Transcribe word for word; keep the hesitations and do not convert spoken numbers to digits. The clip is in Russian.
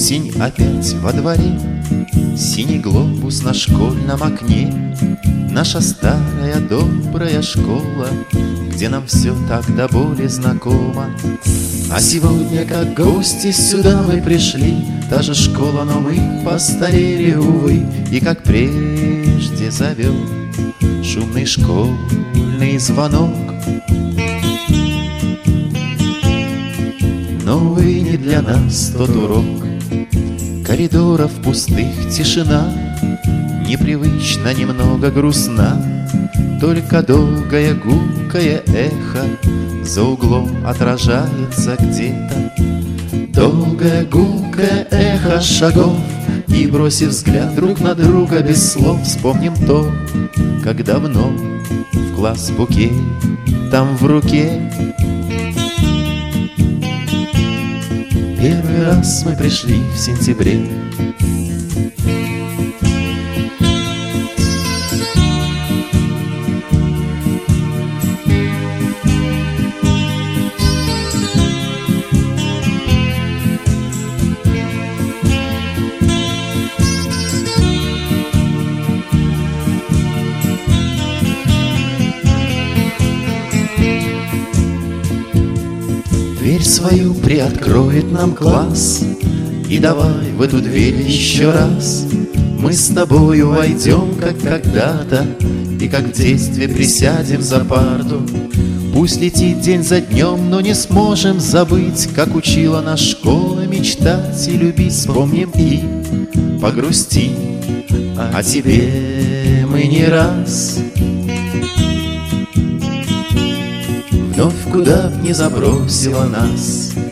Осень опять во дворе, синий глобус на школьном окне, наша старая добрая школа, где нам все так до боли знакомо. А сегодня, как гости, сюда мы пришли, та же школа, но мы постарели, увы, и как прежде зовет шумный школьный звонок. Но, увы, не для нас тот урок. Коридоров пустых тишина, непривычно, немного грустна, только долгое гулкое эхо за углом отражается где-то. Долгое гулкое эхо шагов, и, бросив взгляд друг на друга без слов, вспомним то, как давно в класс букет там в руке. Первый раз мы пришли в сентябре. Дверь свою приоткроет нам класс, и давай в эту дверь еще раз мы с тобою войдем, как когда-то, и как в детстве присядем за парту. Пусть летит день за днем, но не сможем забыть, как учила нас школа мечтать и любить. Вспомним и погрустим о тебе мы не раз. Вновь куда б не забросила нас